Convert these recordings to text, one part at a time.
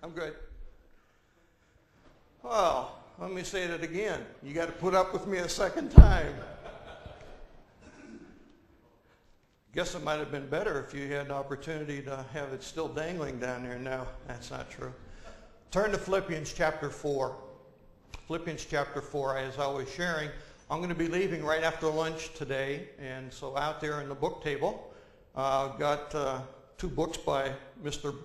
I'm good. Well, let me say that again. You got to put up with me a second time. Guess it might have been better if you had an opportunity to have it still dangling down there. No, that's not true. Turn to Philippians chapter 4. Philippians chapter 4, as I was sharing, I'm going to be leaving right after lunch today. And so out there in the book table, I've got two books by Mr.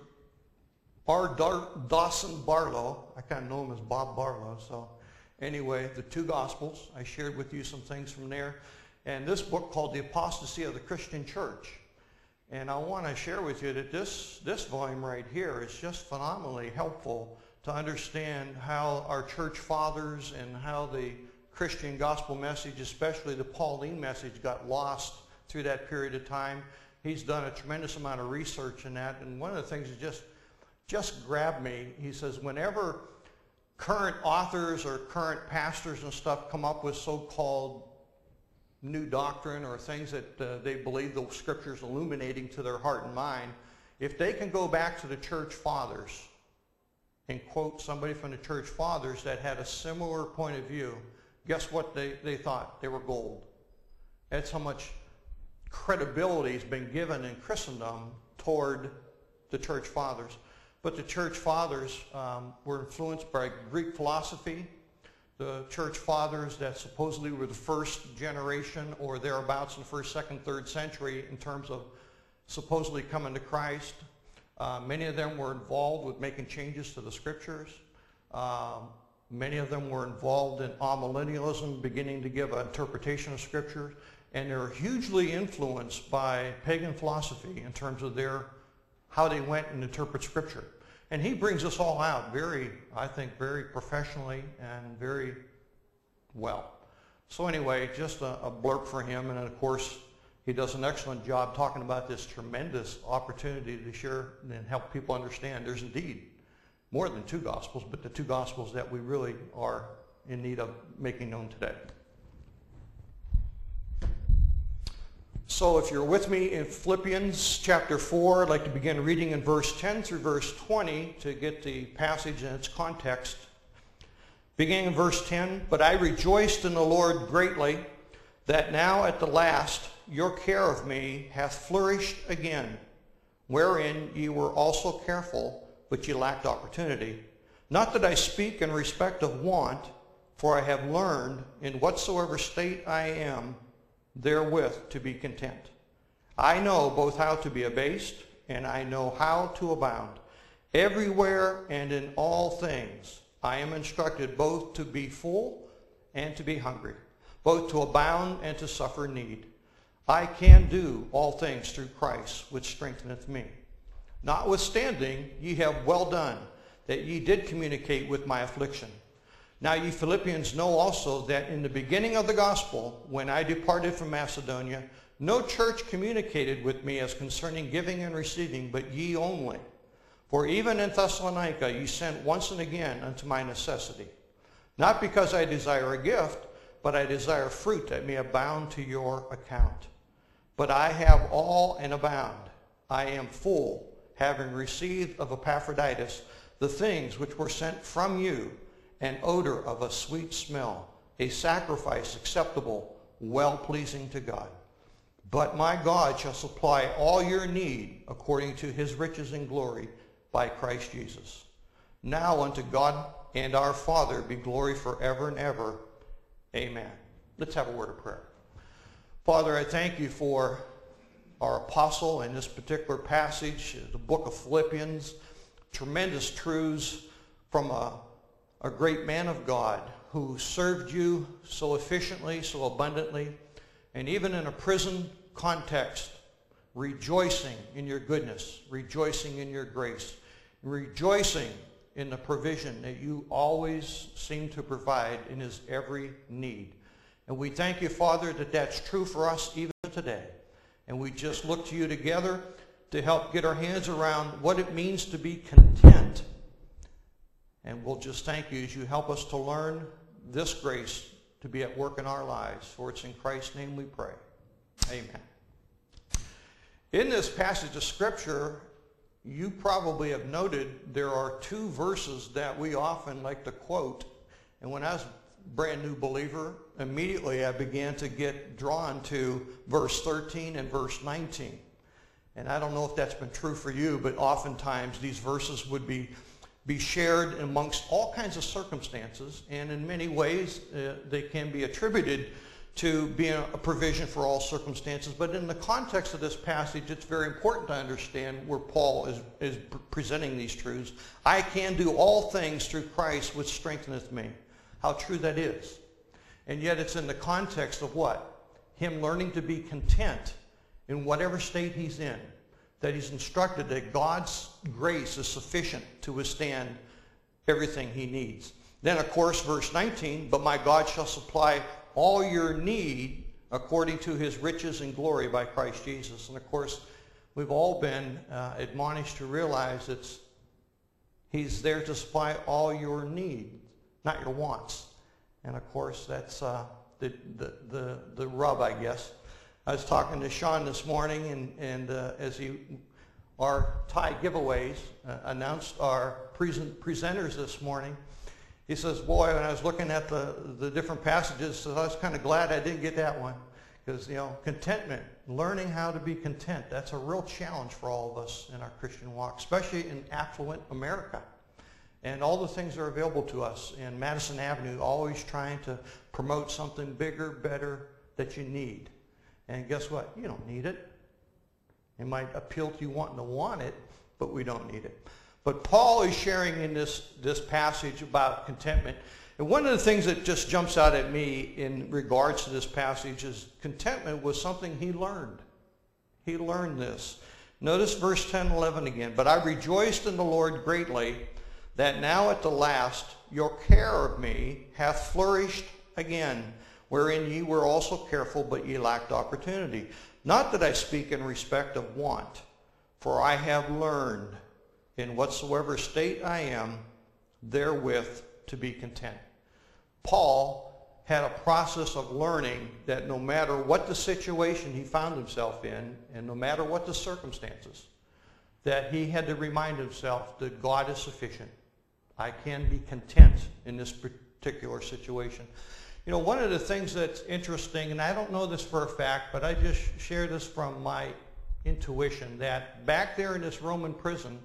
Dawson Barlow. I kind of know him as Bob Barlow. So anyway, the two Gospels. I shared with you some things from there. And this book called The Apostasy of the Christian Church. And I want to share with you that this volume right here is just phenomenally helpful to understand how our church fathers and how the Christian gospel message, especially the Pauline message, got lost through that period of time. He's done a tremendous amount of research in that. And one of the things that just grabbed me, he says, whenever current authors or current pastors and stuff come up with so-called new doctrine or things that they believe the scripture's illuminating to their heart and mind, if they can go back to the church fathers and quote somebody from the church fathers that had a similar point of view, guess what they thought? They were gold. That's how much credibility has been given in Christendom toward the church fathers. But the church fathers were influenced by Greek philosophy. The church fathers that supposedly were the first generation or thereabouts in the first, second, third century in terms of supposedly coming to Christ. Many of them were involved with making changes to the scriptures. Many of them were involved in amillennialism, beginning to give an interpretation of scripture. And they're hugely influenced by pagan philosophy in terms of how they went and interpret scripture. And he brings us all out I think, very professionally and very well. So anyway, just a blurb for him. And of course, he does an excellent job talking about this tremendous opportunity to share and help people understand there's indeed more than two gospels, but the two gospels that we really are in need of making known today. So if you're with me in Philippians chapter 4, I'd like to begin reading in verse 10 through verse 20 to get the passage in its context. Beginning in verse 10, "But I rejoiced in the Lord greatly, that now at the last your care of me hath flourished again, wherein ye were also careful, but ye lacked opportunity. Not that I speak in respect of want, for I have learned in whatsoever state I am, therewith to be content. I know both how to be abased, and I know how to abound. Everywhere and in all things I am instructed both to be full and to be hungry, both to abound and to suffer need. I can do all things through Christ, which strengtheneth me. Notwithstanding, ye have well done, that ye did communicate with my affliction. Now ye Philippians know also that in the beginning of the gospel, when I departed from Macedonia, no church communicated with me as concerning giving and receiving, but ye only. For even in Thessalonica ye sent once and again unto my necessity. Not because I desire a gift, but I desire fruit that may abound to your account. But I have all and abound. I am full, having received of Epaphroditus the things which were sent from you, an odor of a sweet smell, a sacrifice acceptable, well-pleasing to God. But my God shall supply all your need according to his riches and glory by Christ Jesus. Now unto God and our Father be glory forever and ever. Amen." Let's have a word of prayer. Father, I thank you for our apostle in this particular passage, the book of Philippians. Tremendous truths from a great man of God who served you so efficiently, so abundantly, and even in a prison context, rejoicing in your goodness, rejoicing in your grace, rejoicing in the provision that you always seem to provide in his every need. And we thank you, Father, that that's true for us even today. And we just look to you together to help get our hands around what it means to be content. And we'll just thank you as you help us to learn this grace to be at work in our lives. For it's in Christ's name we pray. Amen. In this passage of Scripture, you probably have noted there are two verses that we often like to quote. And when I was a brand new believer, immediately I began to get drawn to verse 13 and verse 19. And I don't know if that's been true for you, but oftentimes these verses would be shared amongst all kinds of circumstances, and in many ways they can be attributed to being a provision for all circumstances. But in the context of this passage, it's very important to understand where Paul is presenting these truths. I can do all things through Christ which strengtheneth me. How true that is. And yet it's in the context of what? Him learning to be content in whatever state he's in. That he's instructed that God's grace is sufficient to withstand everything he needs. Then, of course, verse 19, but my God shall supply all your need according to his riches and glory by Christ Jesus. And, of course, we've all been admonished to realize he's there to supply all your needs, not your wants. And, of course, that's the rub, I guess. I was talking to Sean this morning, and as our tie giveaways announced our presenters this morning, he says, boy, when I was looking at the different passages, I was kind of glad I didn't get that one. Because, contentment, learning how to be content, that's a real challenge for all of us in our Christian walk, especially in affluent America. And all the things that are available to us in Madison Avenue, always trying to promote something bigger, better that you need. And guess what? You don't need it. It might appeal to you wanting to want it, but we don't need it. But Paul is sharing in this passage about contentment. And one of the things that just jumps out at me in regards to this passage is contentment was something he learned. He learned this. Notice verse 10 and 11 again. But I rejoiced in the Lord greatly that now at the last your care of me hath flourished again, wherein ye were also careful, but ye lacked opportunity. Not that I speak in respect of want, for I have learned in whatsoever state I am, therewith to be content. Paul had a process of learning that no matter what the situation he found himself in, and no matter what the circumstances, that he had to remind himself that God is sufficient. I can be content in this particular situation. One of the things that's interesting, and I don't know this for a fact, but I just share this from my intuition, that back there in this Roman prison,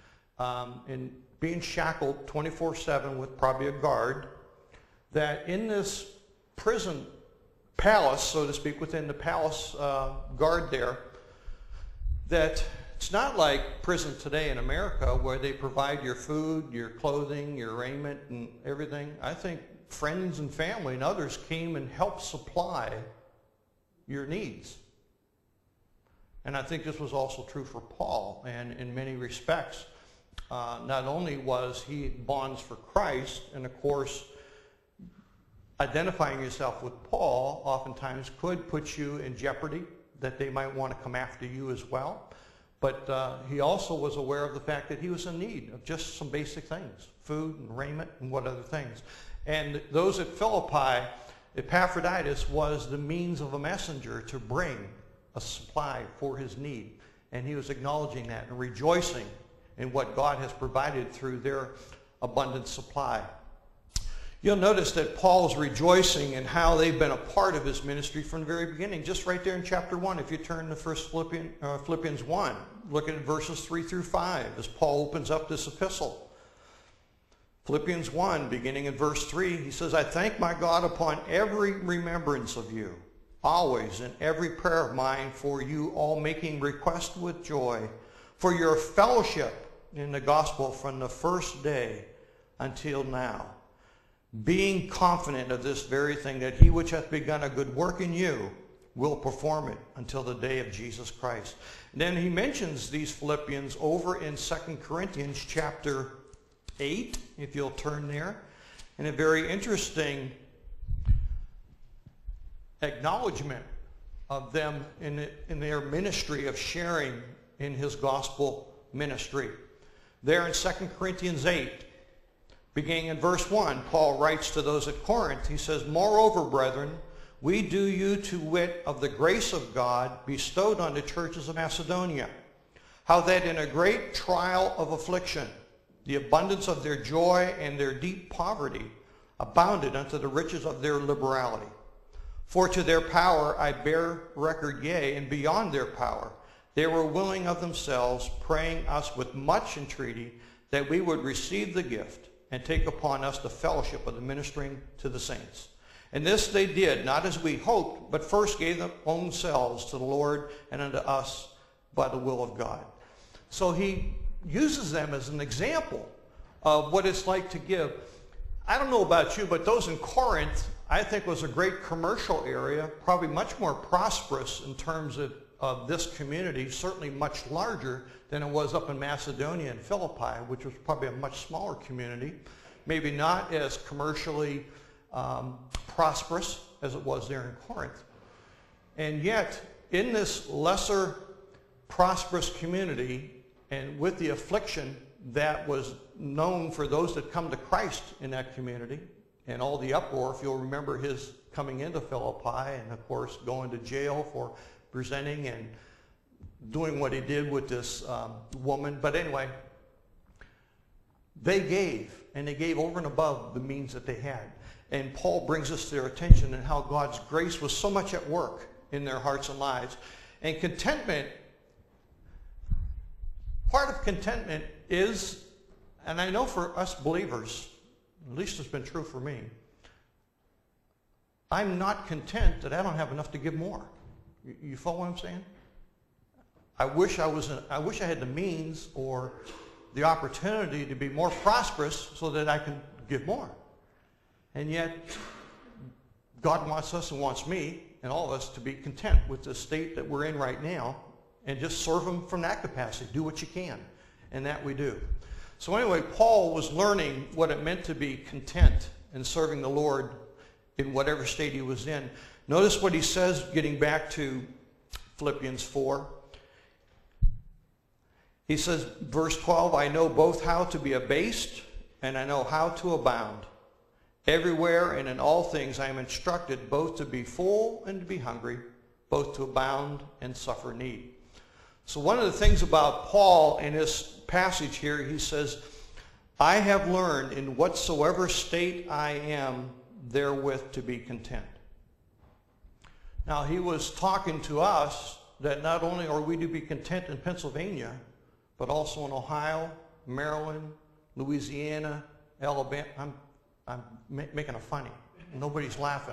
and being shackled 24/7 with probably a guard, that in this prison palace, so to speak, within the palace guard there, that it's not like prison today in America where they provide your food, your clothing, your raiment, and everything. I think friends and family and others came and helped supply your needs. And I think this was also true for Paul, and in many respects, not only was he bonds for Christ, and of course, identifying yourself with Paul oftentimes could put you in jeopardy, that they might want to come after you as well. But he also was aware of the fact that he was in need of just some basic things, food and raiment and what other things. And those at Philippi, Epaphroditus was the means of a messenger to bring a supply for his need. And he was acknowledging that and rejoicing in what God has provided through their abundant supply. You'll notice that Paul's rejoicing in how they've been a part of his ministry from the very beginning, just right there in chapter 1. If you turn to Philippians 1, look at verses 3 through 5 as Paul opens up this epistle. Philippians 1, beginning in verse 3, he says, I thank my God upon every remembrance of you, always in every prayer of mine for you all, making request with joy for your fellowship in the gospel from the first day until now, being confident of this very thing, that he which hath begun a good work in you will perform it until the day of Jesus Christ. And then he mentions these Philippians over in 2 Corinthians chapter 8, if you'll turn there, and a very interesting acknowledgement of them in their ministry of sharing in his gospel ministry. There in 2 Corinthians 8, beginning in verse 1, Paul writes to those at Corinth, he says, Moreover, brethren, we do you to wit of the grace of God bestowed on the churches of Macedonia, how that in a great trial of affliction, the abundance of their joy and their deep poverty abounded unto the riches of their liberality. For to their power I bear record, yea, and beyond their power, they were willing of themselves, praying us with much entreaty that we would receive the gift and take upon us the fellowship of the ministering to the saints. And this they did, not as we hoped, but first gave their own selves to the Lord and unto us by the will of God. So he uses them as an example of what it's like to give. I don't know about you, but those in Corinth, I think, was a great commercial area, probably much more prosperous in terms of this community, certainly much larger than it was up in Macedonia and Philippi, which was probably a much smaller community, maybe not as commercially prosperous as it was there in Corinth. And yet, in this lesser prosperous community, and with the affliction that was known for those that come to Christ in that community, and all the uproar, if you'll remember his coming into Philippi, and of course going to jail for presenting and doing what he did with this woman. But anyway, they gave, and they gave over and above the means that they had. And Paul brings us to their attention and how God's grace was so much at work in their hearts and lives. And contentment, part of contentment is, and I know for us believers, at least it's been true for me, I'm not content that I don't have enough to give more. You follow what I'm saying? I wish I had the means or the opportunity to be more prosperous so that I can give more. And yet, God wants us and wants me and all of us to be content with the state that we're in right now and just serve him from that capacity. Do what you can. And that we do. So anyway, Paul was learning what it meant to be content in serving the Lord in whatever state he was in. Notice what he says, getting back to Philippians 4. He says, verse 12, I know both how to be abased and I know how to abound. Everywhere and in all things I am instructed both to be full and to be hungry, both to abound and suffer need. So one of the things about Paul in this passage here, he says, I have learned in whatsoever state I am therewith to be content. Now he was talking to us that not only are we to be content in Pennsylvania, but also in Ohio, Maryland, Louisiana, Alabama. I'm making a funny. Nobody's laughing.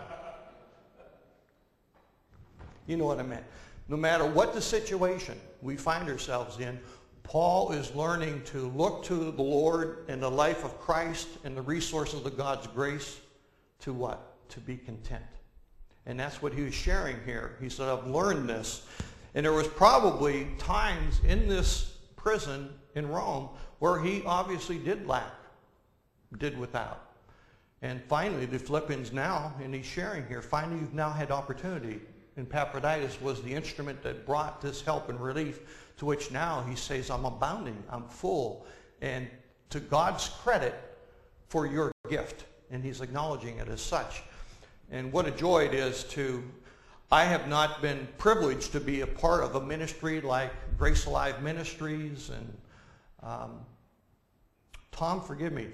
You know what I meant. No matter what the situation we find ourselves in, Paul is learning to look to the Lord and the life of Christ and the resources of God's grace to what? To be content. And that's what he was sharing here. He said, I've learned this. And there was probably times in this prison in Rome where he obviously did lack, did without. And finally, the Philippians now, and he's sharing here, finally you've now had opportunity. And Epaphroditus was the instrument that brought this help and relief, to which now he says, I'm abounding, I'm full. And to God's credit for your gift. And he's acknowledging it as such. And what a joy it is I have not been privileged to be a part of a ministry like Grace Alive Ministries and, Tom, forgive me,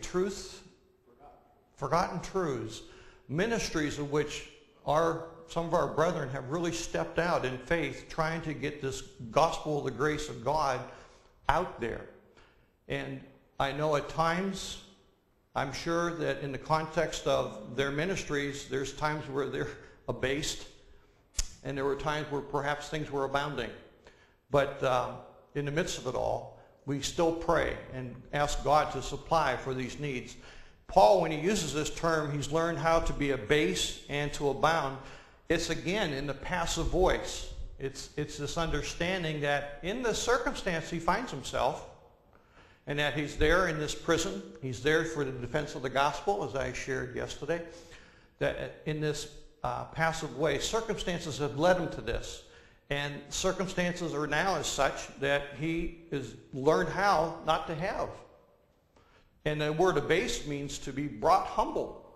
Forgotten Truths, ministries of which some of our brethren have really stepped out in faith trying to get this gospel of the grace of God out there. And I know at times, I'm sure that in the context of their ministries, there's times where they're abased, and there were times where perhaps things were abounding. But in the midst of it all, we still pray and ask God to supply for these needs. Paul, when he uses this term, he's learned how to be abased and to abound. It's again in the passive voice. It's this understanding that in the circumstance he finds himself, and that he's there in this prison, he's there for the defense of the gospel, as I shared yesterday, that in this passive way, circumstances have led him to this. And circumstances are now as such that he has learned how not to have. And the word abased means to be brought humble,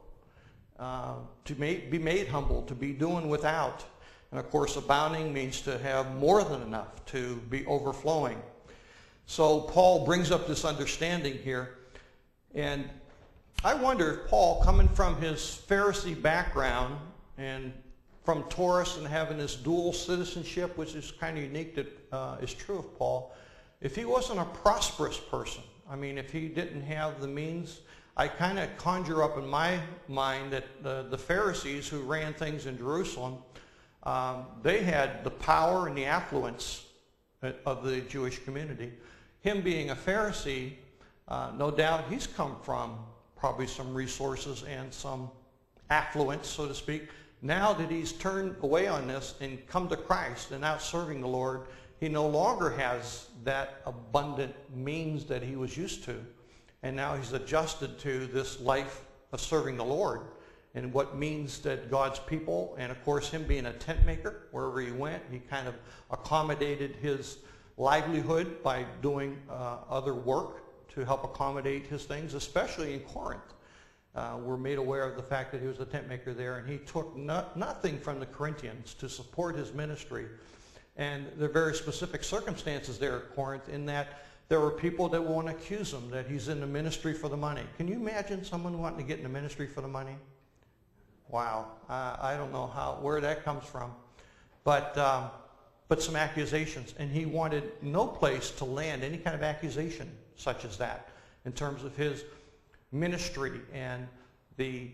to be made humble, to be doing without. And of course, abounding means to have more than enough, to be overflowing. So Paul brings up this understanding here. And I wonder if Paul, coming from his Pharisee background and from Taurus and having this dual citizenship, which is kind of unique that is true of Paul, if he wasn't a prosperous person, I mean, if he didn't have the means, I kind of conjure up in my mind that the Pharisees who ran things in Jerusalem, they had the power and the affluence of the Jewish community. Him being a Pharisee, no doubt he's come from probably some resources and some affluence, so to speak. Now that he's turned away on this and come to Christ and now serving the Lord, he no longer has that abundant means that he was used to. And now he's adjusted to this life of serving the Lord and what means that God's people, and of course him being a tent maker, wherever he went, he kind of accommodated his livelihood by doing other work to help accommodate his things, especially in Corinth. We're made aware of the fact that he was a tent maker there, and he took nothing from the Corinthians to support his ministry. And there are very specific circumstances there at Corinth in that there were people that want to accuse him that he's in the ministry for the money. Can you imagine someone wanting to get in the ministry for the money? Wow. I don't know where that comes from. But some accusations. And he wanted no place to land any kind of accusation such as that in terms of his ministry and the,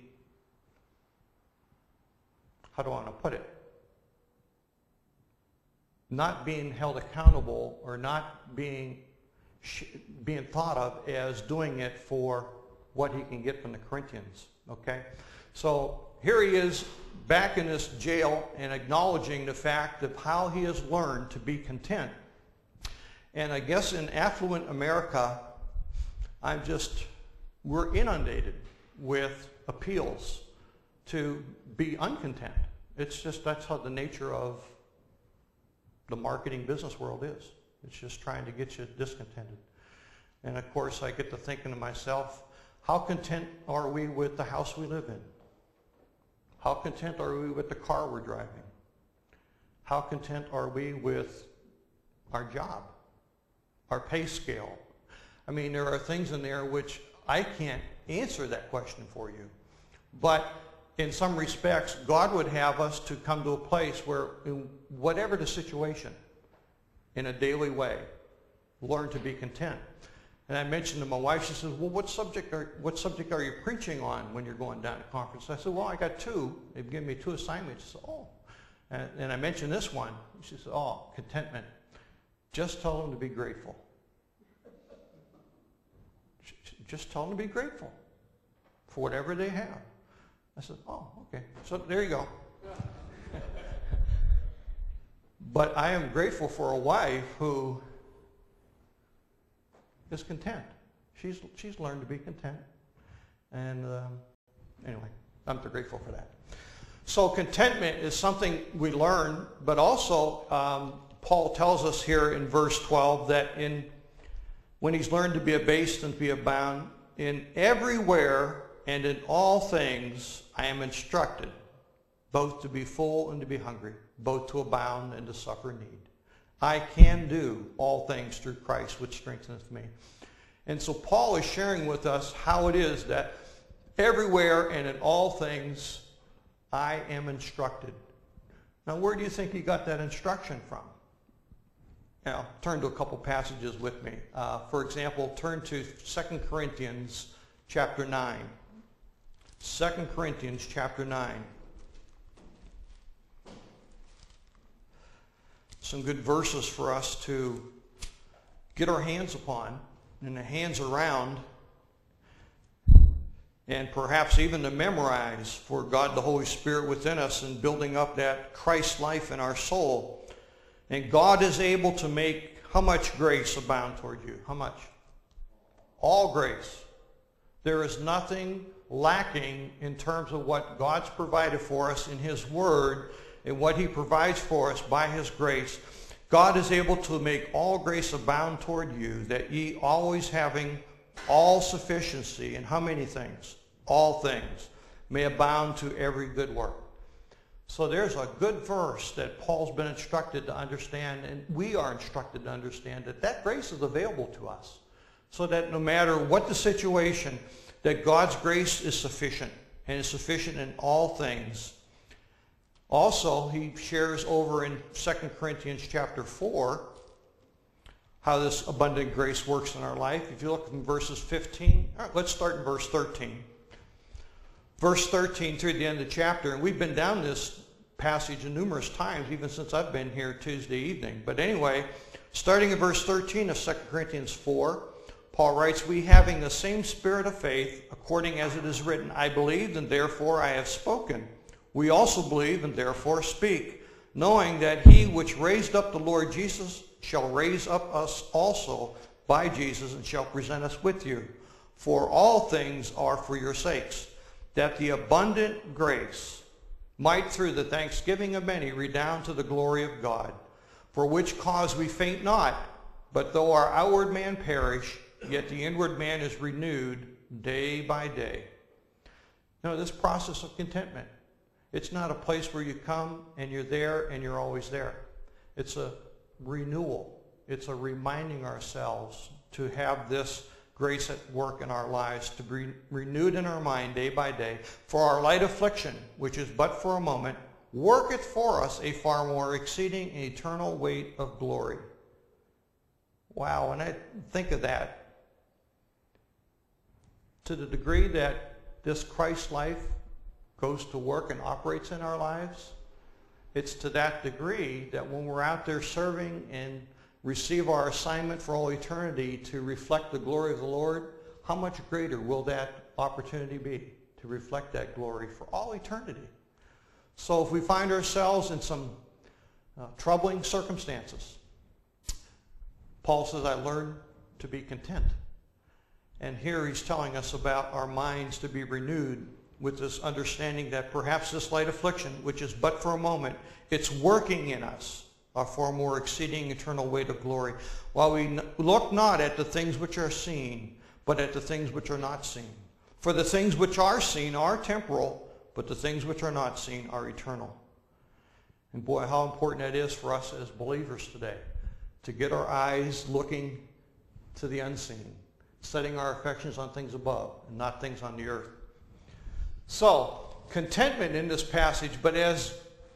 how do I want to put it? Not being held accountable or not being thought of as doing it for what he can get from the Corinthians, okay? So here he is back in this jail and acknowledging the fact of how he has learned to be content. And I guess in affluent America, we're inundated with appeals to be uncontent. It's just, that's how the nature of the marketing business world is. It's just trying to get you discontented. And of course, I get to thinking to myself, how content are we with the house we live in? How content are we with the car we're driving? How content are we with our job, our pay scale? I mean, there are things in there which I can't answer that question for you. But in some respects, God would have us to come to a place where, in whatever the situation, in a daily way, learn to be content. And I mentioned to my wife, she says, well, what subject are you preaching on when you're going down to conference? I said, well, I got two. They've given me 2 assignments. She said, oh. And I mentioned this one. She said, oh, contentment. Just tell them to be grateful. Just tell them to be grateful for whatever they have. I said, oh, okay. So there you go. But I am grateful for a wife who is content. She's learned to be content. And anyway, I'm grateful for that. So contentment is something we learn, but also Paul tells us here in verse 12 that when he's learned to be abased and to be abound, in everywhere and in all things I am instructed, both to be full and to be hungry, both to abound and to suffer need. I can do all things through Christ, which strengtheneth me. And so Paul is sharing with us how it is that everywhere and in all things I am instructed. Now, where do you think he got that instruction from? Now, turn to a couple passages with me. For example, turn to 2 Corinthians chapter 9. 2 Corinthians chapter 9. Some good verses for us to get our hands upon and the hands around, and perhaps even to memorize for God the Holy Spirit within us and building up that Christ life in our soul. And God is able to make how much grace abound toward you? How much? All grace. There is nothing lacking in terms of what God's provided for us in his word and what he provides for us by his grace. God is able to make all grace abound toward you, that ye always having all sufficiency in how many things? All things may abound to every good work. So there's a good verse that Paul's been instructed to understand, and we are instructed to understand that grace is available to us. So that no matter what the situation, that God's grace is sufficient, and is sufficient in all things. Also, he shares over in 2 Corinthians chapter 4 how this abundant grace works in our life. If you look from verses 15, all right, let's start in verse 13. Verse 13 through the end of the chapter, and we've been down this passage numerous times, even since I've been here Tuesday evening. But anyway, starting in verse 13 of 2 Corinthians 4, Paul writes, "We having the same spirit of faith, according as it is written, I believed and therefore I have spoken. We also believe and therefore speak, knowing that he which raised up the Lord Jesus shall raise up us also by Jesus and shall present us with you. For all things are for your sakes, that the abundant grace might through the thanksgiving of many redound to the glory of God, for which cause we faint not, but though our outward man perish, yet the inward man is renewed day by day." Now, this process of contentment, it's not a place where you come and you're there and you're always there. It's a renewal. It's a reminding ourselves to have this grace at work in our lives, to be renewed in our mind day by day. For our light affliction, which is but for a moment, worketh for us a far more exceeding and eternal weight of glory. Wow, when I think of that, to the degree that this Christ life goes to work and operates in our lives, it's to that degree that when we're out there serving and receive our assignment for all eternity to reflect the glory of the Lord, how much greater will that opportunity be to reflect that glory for all eternity? So if we find ourselves in some troubling circumstances, Paul says, I learned to be content. And here he's telling us about our minds to be renewed with this understanding that perhaps this light affliction, which is but for a moment, it's working in us a far more exceeding eternal weight of glory. While we look not at the things which are seen, but at the things which are not seen. For the things which are seen are temporal, but the things which are not seen are eternal. And boy, how important that is for us as believers today, to get our eyes looking to the unseen, setting our affections on things above and not things on the earth. So, contentment in this passage, but as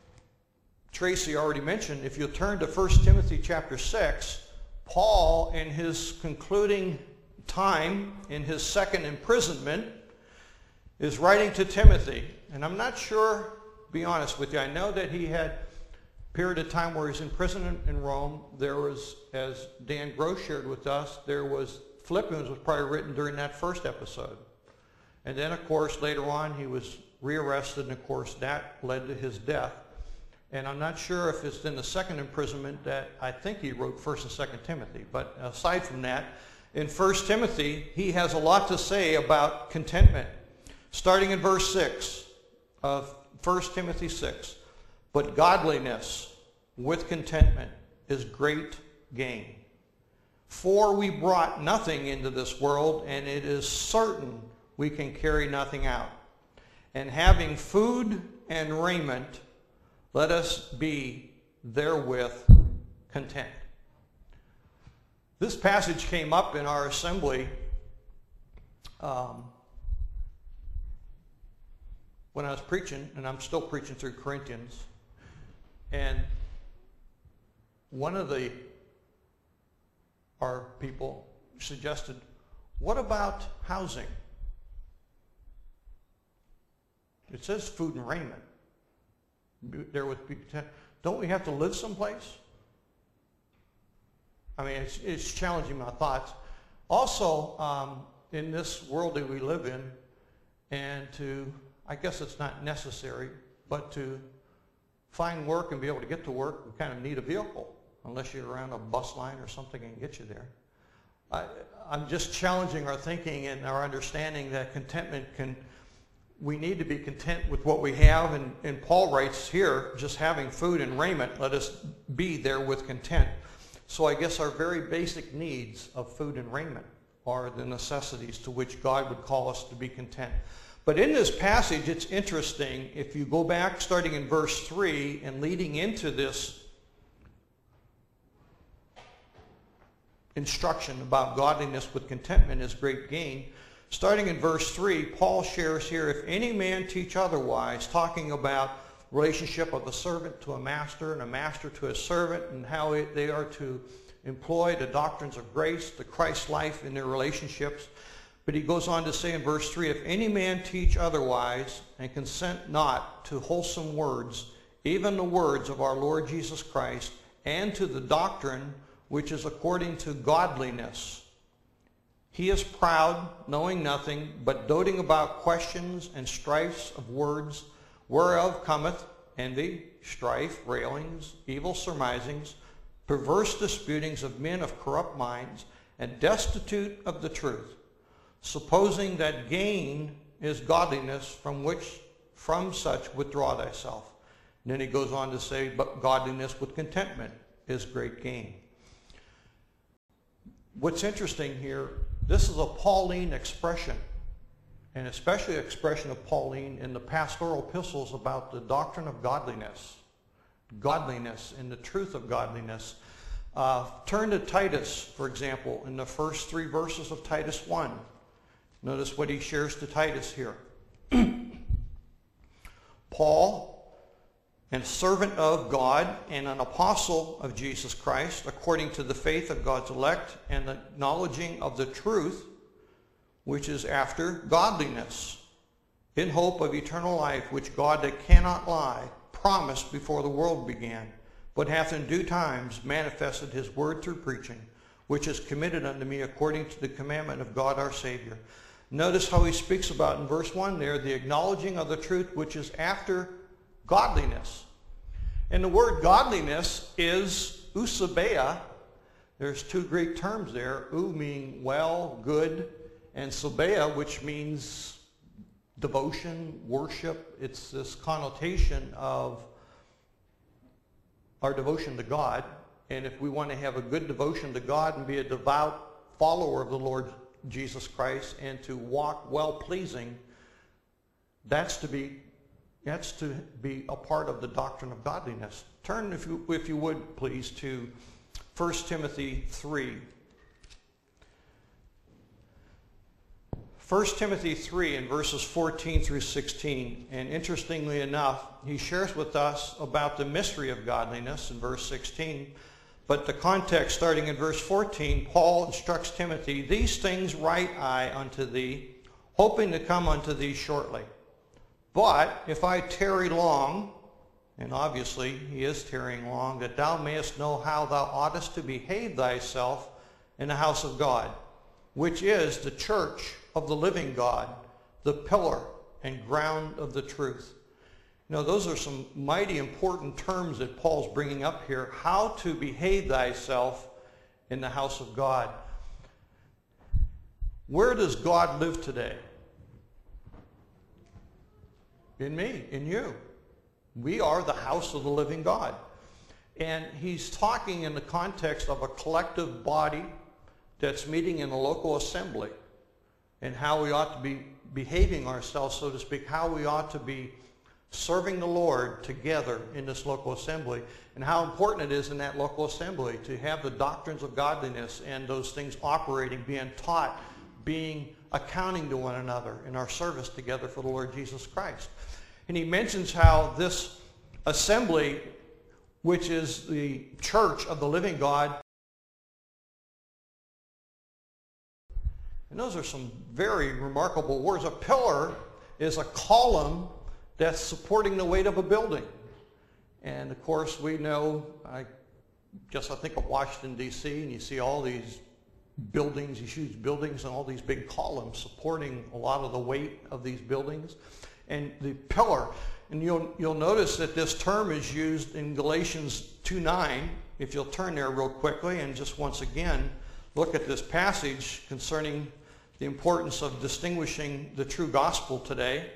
Tracy already mentioned, if you turn to 1 Timothy chapter 6, Paul, in his concluding time, in his second imprisonment, is writing to Timothy. And I'm not sure, to be honest with you, I know that he had a period of time where he was in prison in Rome. There was, as Dan Gross shared with us, there was Philippians was probably written during that first episode. And then, of course, later on, he was rearrested, and, of course, that led to his death. And I'm not sure if it's in the second imprisonment that I think he wrote 1 and 2 Timothy. But aside from that, in 1 Timothy, he has a lot to say about contentment. Starting in verse 6 of 1 Timothy 6. But godliness with contentment is great gain. For we brought nothing into this world, and it is certain we can carry nothing out. And having food and raiment, let us be therewith content. This passage came up in our assembly when I was preaching, and I'm still preaching through Corinthians. And one of our people suggested, what about housing? It says food and raiment. Don't we have to live someplace? I mean, it's challenging my thoughts. Also, in this world that we live in, and I guess it's not necessary, but to find work and be able to get to work, we kind of need a vehicle, unless you're around a bus line or something and get you there. I'm just challenging our thinking and our understanding that contentment we need to be content with what we have, and Paul writes here, just having food and raiment, let us be therewith content. So I guess our very basic needs of food and raiment are the necessities to which God would call us to be content. But in this passage, it's interesting. If you go back starting in verse 3 and leading into this instruction about godliness with contentment is great gain, starting in verse 3, Paul shares here, if any man teach otherwise, talking about relationship of a servant to a master and a master to a servant, and how they are to employ the doctrines of grace, the Christ life in their relationships. But he goes on to say in verse 3, if any man teach otherwise and consent not to wholesome words, even the words of our Lord Jesus Christ, and to the doctrine which is according to godliness, he is proud, knowing nothing, but doting about questions and strifes of words, whereof cometh envy, strife, railings, evil surmisings, perverse disputings of men of corrupt minds, and destitute of the truth, supposing that gain is godliness, from such withdraw thyself. And then he goes on to say, but godliness with contentment is great gain. What's interesting here, this is a Pauline expression, and especially an expression of Pauline in the pastoral epistles about the doctrine of godliness and the truth of godliness. Turn to Titus, for example, in the first 3 verses of Titus 1. Notice what he shares to Titus here. Paul, and servant of God and an apostle of Jesus Christ, according to the faith of God's elect and the acknowledging of the truth, which is after godliness, in hope of eternal life, which God that cannot lie promised before the world began, but hath in due times manifested his word through preaching, which is committed unto me according to the commandment of God our Savior. Notice how he speaks about in verse 1 there, the acknowledging of the truth which is after godliness. And the word godliness is ousabeia. There's 2 Greek terms there, ou meaning well, good, and sobeia, which means devotion, worship. It's this connotation of our devotion to God. And if we want to have a good devotion to God and be a devout follower of the Lord Jesus Christ and to walk well-pleasing, that's to be a part of the doctrine of godliness. Turn, if you would, please, to 1 Timothy 3. 1 Timothy 3 in verses 14 through 16. And interestingly enough, he shares with us about the mystery of godliness in verse 16. But the context starting in verse 14, Paul instructs Timothy, these things write I unto thee, hoping to come unto thee shortly. But if I tarry long, and obviously he is tarrying long, that thou mayest know how thou oughtest to behave thyself in the house of God, which is the church of the living God, the pillar and ground of the truth. You know, those are some mighty important terms that Paul's bringing up here, how to behave thyself in the house of God. Where does God live today? In me, in you. We are the house of the living God. And he's talking in the context of a collective body that's meeting in a local assembly, and how we ought to be behaving ourselves, so to speak, how we ought to be serving the Lord together in this local assembly, and how important it is in that local assembly to have the doctrines of godliness and those things operating, being taught, accounting to one another in our service together for the Lord Jesus Christ. And he mentions how this assembly, which is the church of the living God, and those are some very remarkable words. A pillar is a column that's supporting the weight of a building. And of course we know, I think of Washington, D.C., and you see all these buildings, these huge buildings, and all these big columns supporting a lot of the weight of these buildings. And the pillar, and you'll notice that this term is used in Galatians 2:9. If you'll turn there real quickly and just once again look at this passage concerning the importance of distinguishing the true gospel today.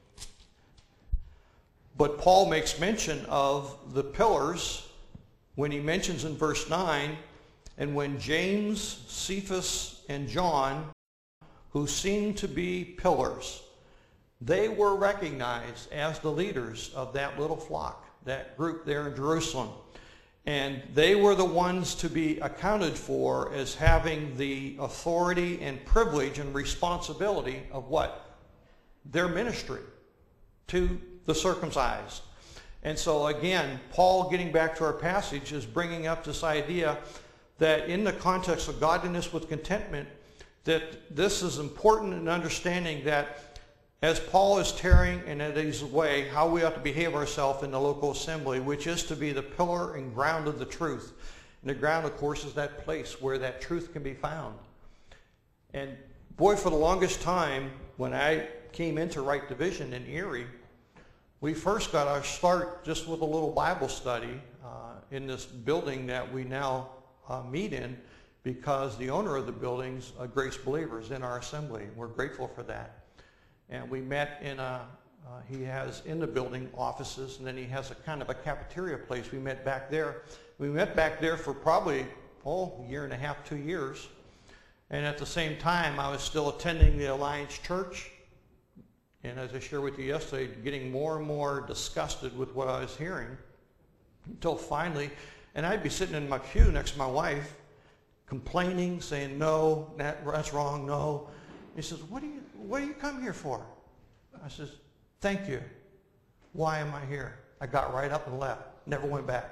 But Paul makes mention of the pillars when he mentions in verse 9, and when James, Cephas, and John, who seemed to be pillars. They were recognized as the leaders of that little flock, that group there in Jerusalem. And they were the ones to be accounted for as having the authority and privilege and responsibility of what? Their ministry to the circumcised. And so again, Paul, getting back to our passage, is bringing up this idea that in the context of godliness with contentment, that this is important in understanding that as Paul is tearing and it is away how we ought to behave ourselves in the local assembly, which is to be the pillar and ground of the truth. And the ground, of course, is that place where that truth can be found. And boy, for the longest time, when I came into Right Division in Erie, we first got our start just with a little Bible study in this building that we now meet in, because the owner of the building's a Grace Believers in our assembly. We're grateful for that. And we met in he has in the building offices, and then he has a kind of a cafeteria place. We met back there. We met back there for probably, a year and a half, 2 years. And at the same time, I was still attending the Alliance Church. And as I shared with you yesterday, getting more and more disgusted with what I was hearing, until finally, and I'd be sitting in my pew next to my wife, complaining, saying, no, that's wrong, no. He says, what do you come here for? I says, thank you. Why am I here? I got right up and left, never went back.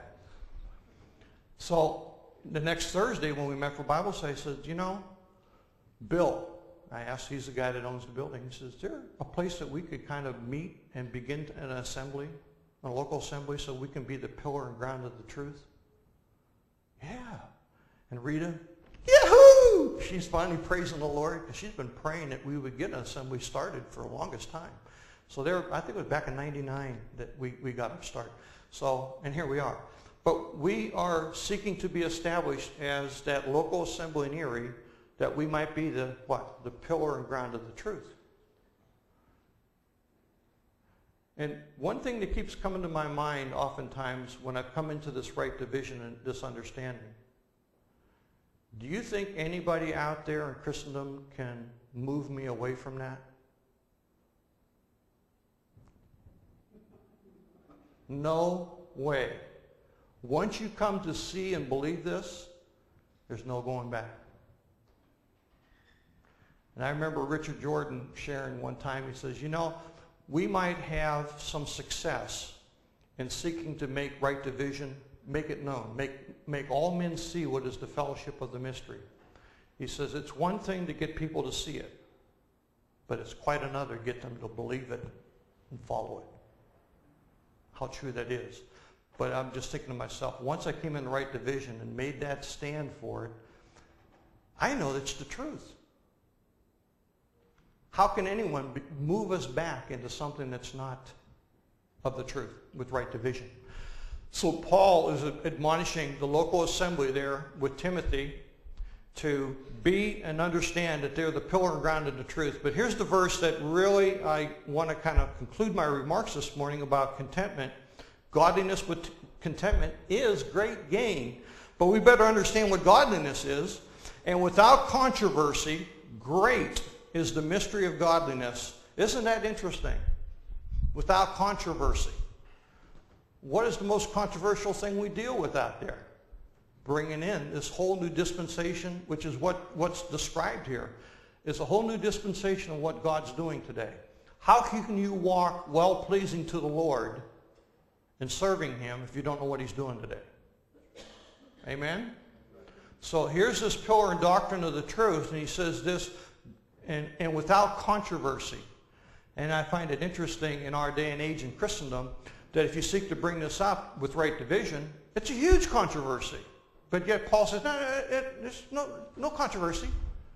So the next Thursday when we met for Bible study, he said, Bill, I asked, he's the guy that owns the building, he says, is there a place that we could kind of meet and begin an assembly, a local assembly, so we can be the pillar and ground of the truth? Yeah. And Rita, yahoo! She's finally praising the Lord, because she's been praying that we would get an assembly started for the longest time. So I think it was back in '99 that we got it started. So, and here we are. But we are seeking to be established as that local assembly in Erie, that we might be the pillar and ground of the truth. And one thing that keeps coming to my mind oftentimes when I've come into this Right Division and this understanding, do you think anybody out there in Christendom can move me away from that? No way. Once you come to see and believe this, there's no going back. And I remember Richard Jordan sharing one time, he says, we might have some success in seeking to make Right Division, make it known, make all men see what is the fellowship of the mystery. He says it's one thing to get people to see it, but it's quite another to get them to believe it and follow it. How true that is. But I'm just thinking to myself, once I came in the Right Division and made that stand for it, I know that's the truth. How can anyone move us back into something that's not of the truth with Right Division? So Paul is admonishing the local assembly there with Timothy to be and understand that they're the pillar and ground of the truth. But here's the verse that really I want to kind of conclude my remarks this morning about contentment. Godliness with contentment is great gain. But we better understand what godliness is. And without controversy, great is the mystery of godliness. Isn't that interesting? Without controversy. What is the most controversial thing we deal with out there? Bringing in this whole new dispensation, which is what's described here, is a whole new dispensation of what God's doing today. How can you walk well-pleasing to the Lord and serving him if you don't know what he's doing today? Amen? So here's this pillar and doctrine of the truth, and he says this, and without controversy. And I find it interesting in our day and age in Christendom that if you seek to bring this up with Right Division, it's a huge controversy. But yet Paul says, there's no controversy.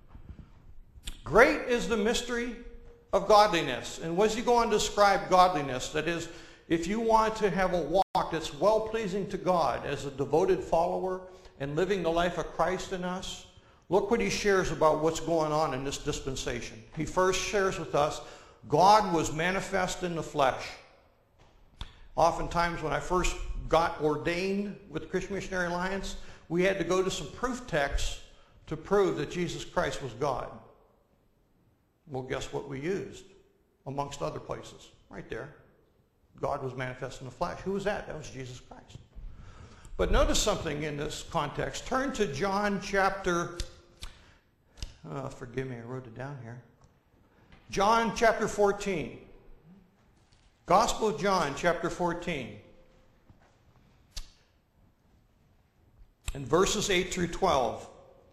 Great is the mystery of godliness. And what does he go on to describe godliness? That is, if you want to have a walk that's well-pleasing to God as a devoted follower and living the life of Christ in us, look what he shares about what's going on in this dispensation. He first shares with us, God was manifest in the flesh. Oftentimes when I first got ordained with Christian Missionary Alliance, we had to go to some proof texts to prove that Jesus Christ was God. Well, guess what we used? amongst other places. Right there. God was manifest in the flesh. Who was that? That was Jesus Christ. But notice something in this context. Turn to John chapter, forgive me, I wrote it down here. John chapter 14. Gospel of John chapter 14. And verses 8 through 12.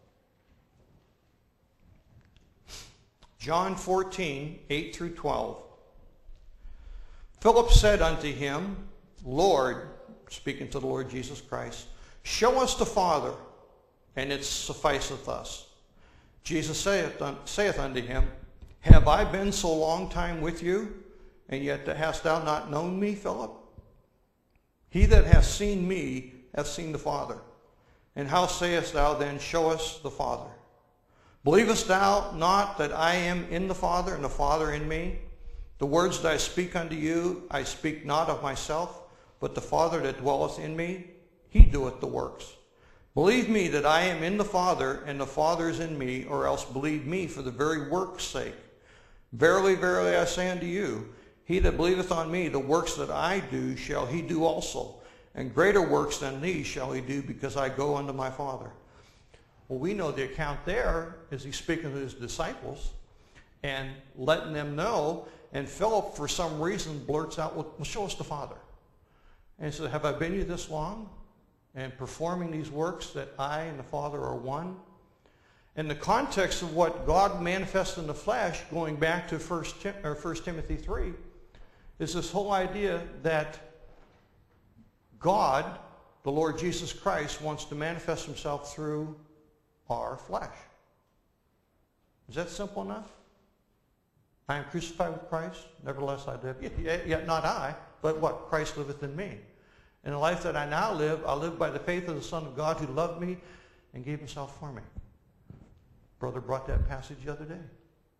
John 14, 8 through 12. Philip said unto him, Lord, speaking to the Lord Jesus Christ, show us the Father, and it sufficeth us. Jesus saith unto him, have I been so long time with you, and yet hast thou not known me, Philip? He that hath seen me hath seen the Father. And how sayest thou then, show us the Father? Believest thou not that I am in the Father, and the Father in me? The words that I speak unto you, I speak not of myself, but the Father that dwelleth in me, he doeth the works. Believe me that I am in the Father, and the Father is in me, or else believe me for the very work's sake. Verily, verily, I say unto you, he that believeth on me, the works that I do shall he do also, and greater works than these shall he do, because I go unto my Father. Well, we know the account there is he's speaking to his disciples and letting them know, and Philip, for some reason, blurts out, well, show us the Father. And he said, have I been you this long, and performing these works that I and the Father are one? In the context of what God manifests in the flesh, going back to 1 Timothy 3, is this whole idea that God, the Lord Jesus Christ, wants to manifest himself through our flesh. Is that simple enough? I am crucified with Christ, nevertheless I live. Yet not I, but what? Christ liveth in me. In the life that I now live, I live by the faith of the Son of God who loved me and gave himself for me. Brother brought that passage the other day.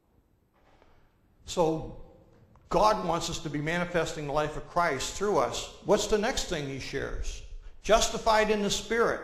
So God wants us to be manifesting the life of Christ through us. What's the next thing he shares? Justified in the Spirit.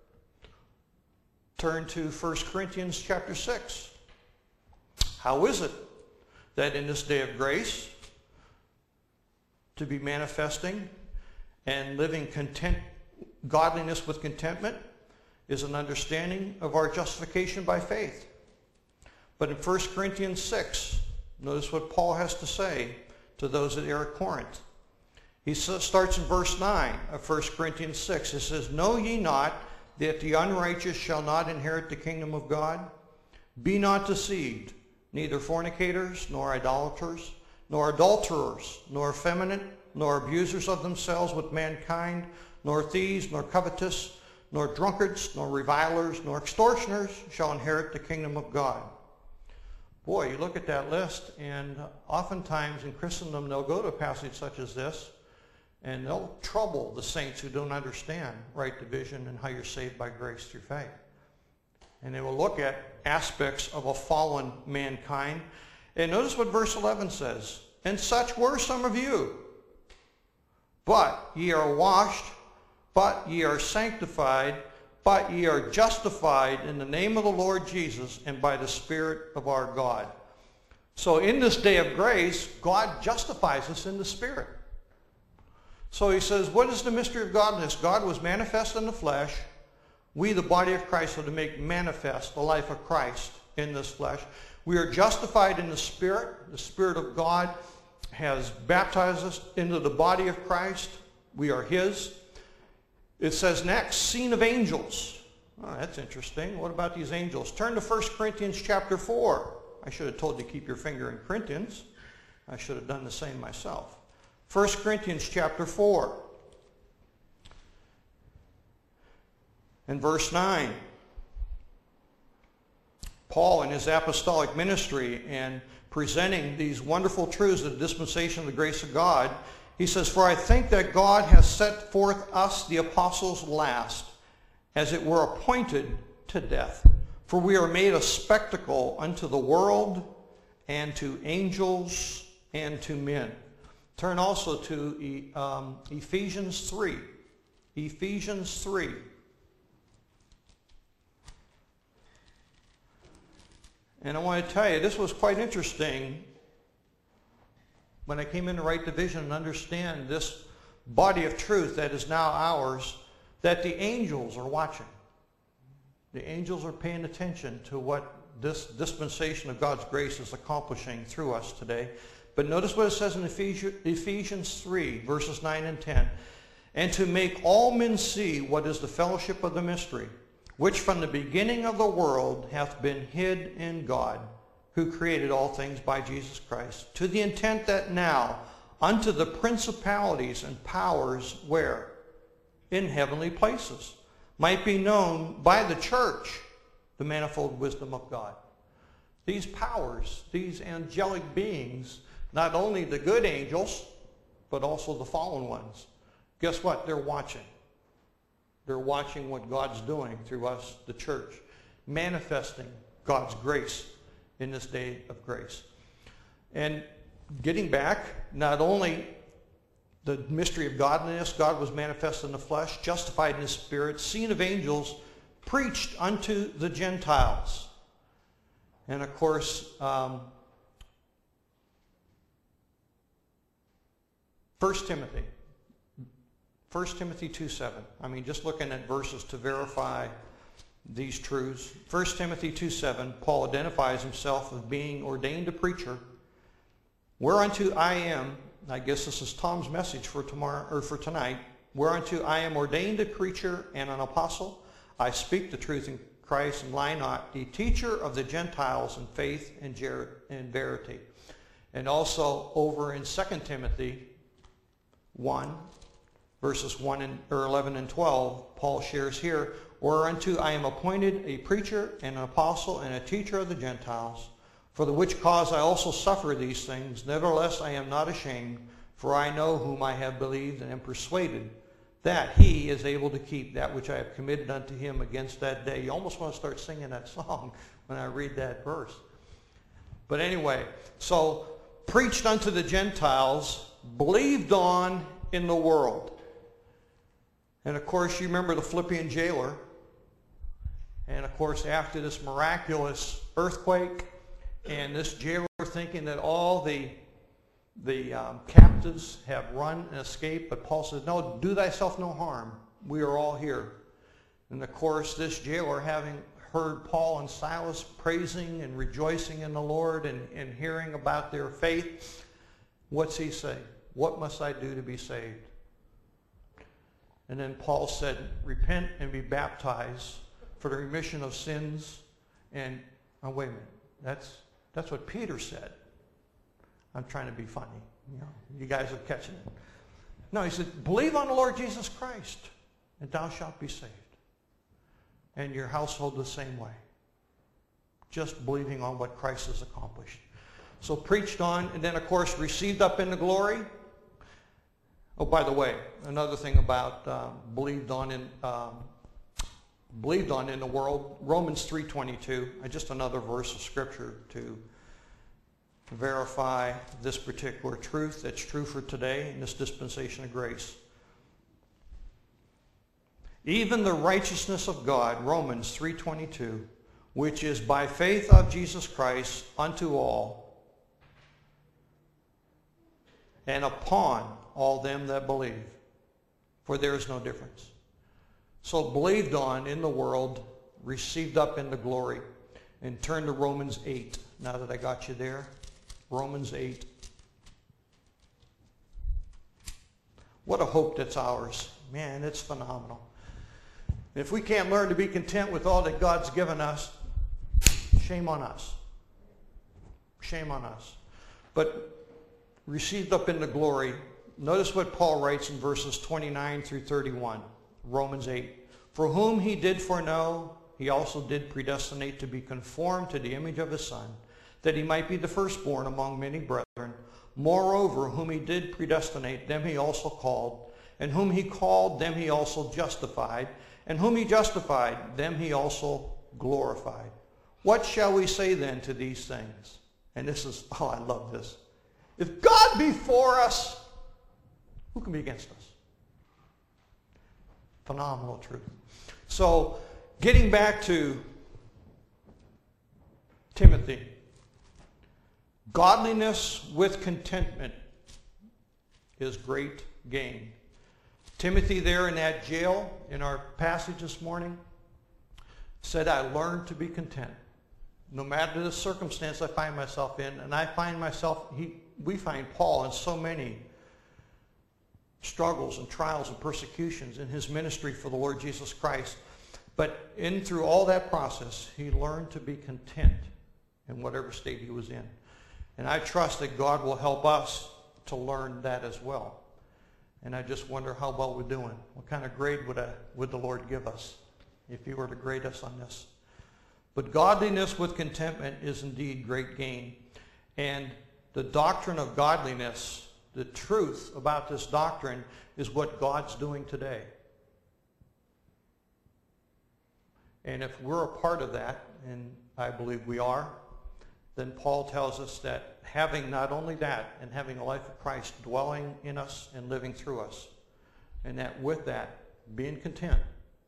Turn to 1 Corinthians chapter 6. How is it that in this day of grace, to be manifesting and living godliness with contentment is an understanding of our justification by faith. But in 1 Corinthians 6, notice what Paul has to say to those that are at Corinth. He starts in verse 9 of 1 Corinthians 6. It says, know ye not that the unrighteous shall not inherit the kingdom of God? Be not deceived, neither fornicators, nor idolaters, nor adulterers, nor effeminate, nor abusers of themselves with mankind, nor thieves, nor covetous, nor drunkards, nor revilers, nor extortioners shall inherit the kingdom of God. Boy, you look at that list, and oftentimes in Christendom they'll go to a passage such as this, and they'll trouble the saints who don't understand right division and how you're saved by grace through faith. And they will look at aspects of a fallen mankind. And notice what verse 11 says. And such were some of you. But ye are washed, but ye are sanctified, but ye are justified in the name of the Lord Jesus and by the Spirit of our God. So in this day of grace, God justifies us in the Spirit. So he says, what is the mystery of godliness? God was manifest in the flesh. We, the body of Christ, are to make manifest the life of Christ in this flesh. We are justified in the Spirit. The Spirit of God has baptized us into the body of Christ. We are his. It says next, seen of angels. Oh, that's interesting. What about these angels? Turn to 1 Corinthians chapter 4. I should have told you to keep your finger in Corinthians. I should have done the same myself. 1 Corinthians chapter 4. And verse 9. Paul in his apostolic ministry and presenting these wonderful truths of the dispensation of the grace of God, he says, for I think that God has set forth us, the apostles, last, as it were appointed to death. For we are made a spectacle unto the world, and to angels, and to men. Turn also to Ephesians 3. Ephesians 3. And I want to tell you, this was quite interesting when I came into right division and understand this body of truth that is now ours, that the angels are watching. The angels are paying attention to what this dispensation of God's grace is accomplishing through us today. But notice what it says in Ephesians 3, verses 9 and 10. And to make all men see what is the fellowship of the mystery, which from the beginning of the world hath been hid in God, who created all things by Jesus Christ, to the intent that now unto the principalities and powers where? In heavenly places, might be known by the church the manifold wisdom of God. These powers, these angelic beings, not only the good angels, but also the fallen ones, guess what? They're watching. They're watching what God's doing through us, the church, manifesting God's grace in this day of grace. And getting back, not only the mystery of godliness, God was manifest in the flesh, justified in the spirit, seen of angels, preached unto the Gentiles. And of course, 1 Timothy 2:7. I mean, just looking at verses to verify these truths. 1 Timothy 2:7, Paul identifies himself as being ordained a preacher, whereunto I am, I guess this is Tom's message for tomorrow or for tonight, whereunto I am ordained a preacher and an apostle. I speak the truth in Christ and lie not, a teacher of the Gentiles in faith and verity. And also over in 2 Timothy 1, verses 11 and 12, Paul shares here, whereunto I am appointed a preacher and an apostle and a teacher of the Gentiles, for the which cause I also suffer these things. Nevertheless I am not ashamed, for I know whom I have believed and am persuaded that he is able to keep that which I have committed unto him against that day. You almost want to start singing that song when I read that verse. But anyway, so preached unto the Gentiles, believed on in the world. And of course, you remember the Philippian jailer. And of course, after this miraculous earthquake, and this jailer thinking that all the captives have run and escaped, but Paul says, no, do thyself no harm. We are all here. And of course, this jailer, having heard Paul and Silas praising and rejoicing in the Lord and hearing about their faith, what's he say? What must I do to be saved? And then Paul said, repent and be baptized for the remission of sins. And, oh, wait a minute, that's what Peter said. I'm trying to be funny. You know, you guys are catching it. No, he said, believe on the Lord Jesus Christ, and thou shalt be saved. And your household the same way. Just believing on what Christ has accomplished. So preached on, and then of course received up into glory. Oh, by the way, another thing about believed on in the world, Romans 3:22, just another verse of scripture to verify this particular truth that's true for today in this dispensation of grace. Even the righteousness of God, Romans 3:22, which is by faith of Jesus Christ unto all, and upon all them that believe, for there is no difference. So believed on in the world, received up into glory. And turn to Romans 8, now that I got you there. Romans 8. What a hope that's ours. Man, it's phenomenal. If we can't learn to be content with all that God's given us, shame on us. Shame on us. But received up into glory, notice what Paul writes in verses 29 through 31, Romans 8. For whom he did foreknow, he also did predestinate to be conformed to the image of his Son, that he might be the firstborn among many brethren. Moreover, whom he did predestinate, them he also called. And whom he called, them he also justified. And whom he justified, them he also glorified. What shall we say then to these things? And this is, oh, I love this. If God be for us, who can be against us? Phenomenal truth. So, getting back to Timothy, godliness with contentment is great gain. Timothy there in that jail in our passage this morning said, I learned to be content. No matter the circumstance I find myself in, and I find myself, we find Paul in so many struggles and trials and persecutions in his ministry for the Lord Jesus Christ. But through all that process, he learned to be content in whatever state he was in. And I trust that God will help us to learn that as well. And I just wonder how well we're doing. What kind of grade would the Lord give us if he were to grade us on this? But godliness with contentment is indeed great gain. And the doctrine of godliness, the truth about this doctrine, is what God's doing today. And if we're a part of that, and I believe we are, then Paul tells us that having not only that, and having a life of Christ dwelling in us and living through us, and that with that, being content,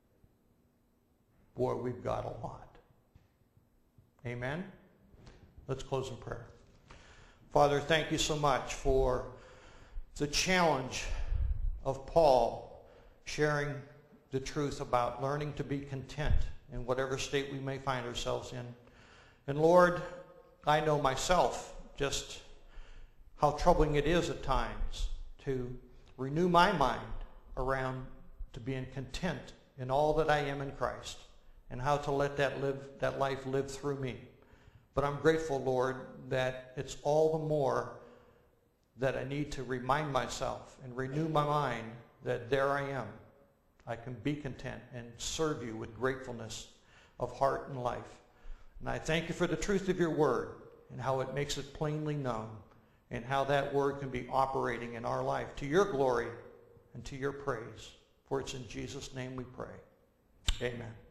boy, we've got a lot. Amen? Let's close in prayer. Father, thank you so much for the challenge of Paul sharing the truth about learning to be content in whatever state we may find ourselves in. And Lord, I know myself just how troubling it is at times to renew my mind around to being content in all that I am in Christ, and how to let that life live through me. But I'm grateful, Lord, that it's all the more that I need to remind myself and renew my mind that there I am. I can be content and serve you with gratefulness of heart and life. And I thank you for the truth of your word and how it makes it plainly known, and how that word can be operating in our life to your glory and to your praise. For it's in Jesus' name we pray. Amen.